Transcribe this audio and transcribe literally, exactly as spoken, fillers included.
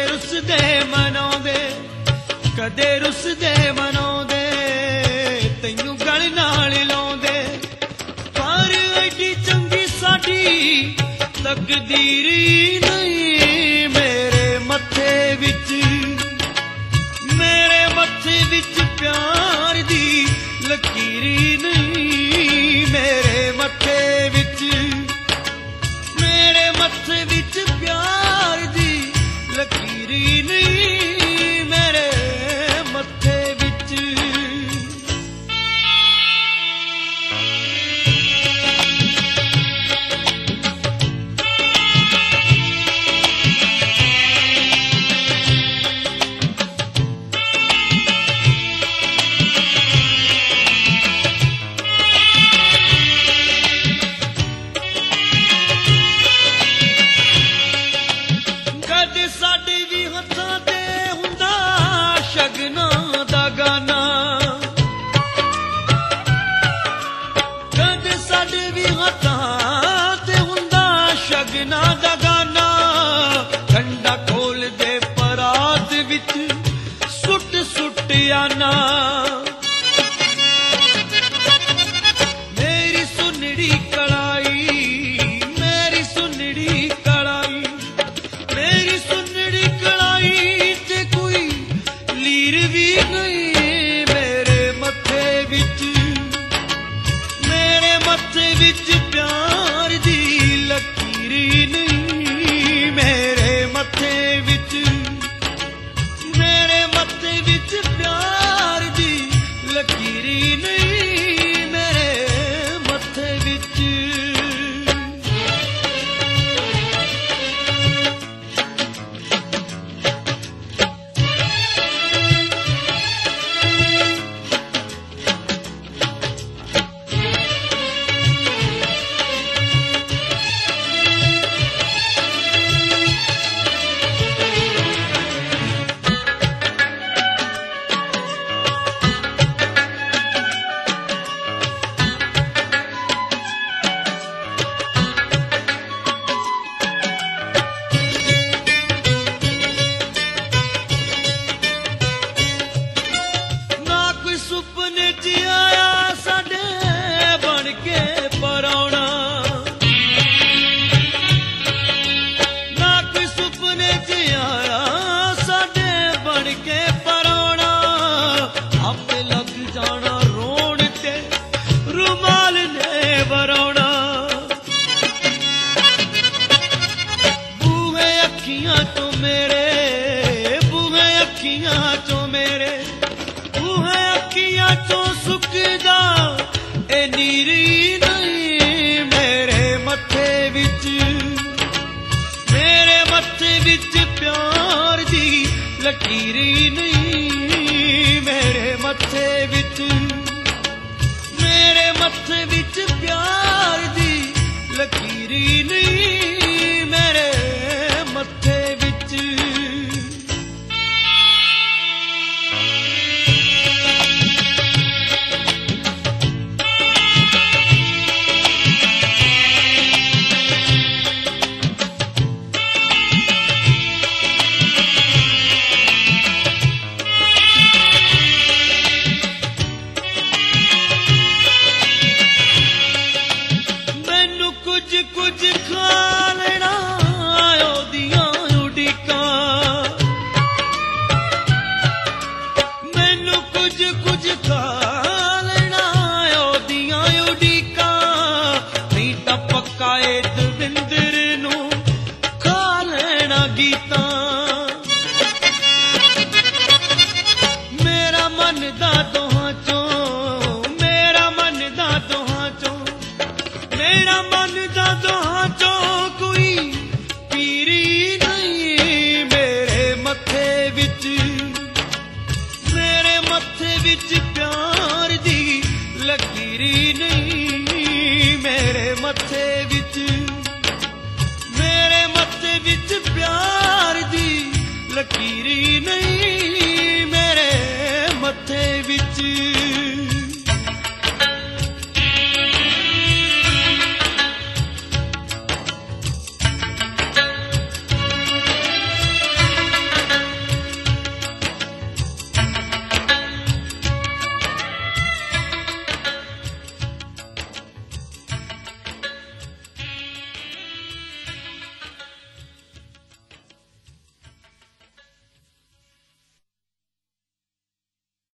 रुसदे मनाउंदे कदे रुसदे मनाउंदे तैनू गल नाल लाउंदे पर एडी चंगी साडी तकदीरी नहीं मेरे मत्थे विच मेरे मत्थे विच प्यार दी लकीरी नहीं मेरे मत्थे विच मेरे मत्थे विच प्यार दी लकीरी नहीं मेरे मत्थे विच साडे भी हत्थां ते हुंदा शगनां दा गाना कदे साडे भी हत्थां ते हुंदा शगनां दा गाना कंडा खोल दे परात विच सुट सुट आना मेरी सुनड़ी कड़ाई मेरी सुनड़ी कड़ाई मेरी सुनड़ी कड़ाई ते कोई लीर भी नहीं मेरे मत्थे विच मेरे मत्थे विच प्यार दी लकीरी नहीं मेरे मत्थे विच मेरे मत्थे विच प्यार दी लकीरी नहीं मेरे मत्थे विच सुपने च आया साडे बन के परौना ना कोई सुपने च आया साडे बन के परौना आपे लग जाना रोण ते रुमाल ने वरौना बूहे अखियां तो मेरे बूहे अखियां तो मेरे बूहे अखियां चों सुक जा ए नीरी नहीं मेरे मत्थे विच मेरे मत्थे विच प्यार दी लकीरी नहीं मेरे मत्थे विच मेरे मत्थे विच प्यार दी लकीरी नहीं मेरे मत्थे विच कुछ कुछ खा लेना ओदियां उड़ीकां मैनू कुछ कुछ खा लेना ओदियां उड़ीकां नहीं तां पक्का ए दविंदर नू खा लेना गीतां मेरा मन दा दोहां चों मेरा मन दा दोहां चों मेरा मन दा दोहां चों कोई पीरी नहीं मेरे मत्थे विच मेरे मत्थे विच प्यार दी लकीरी नहीं मेरे मत्थे विच मेरे मत्थे विच प्यार दी लकीरी नहीं मेरे मत्थे विच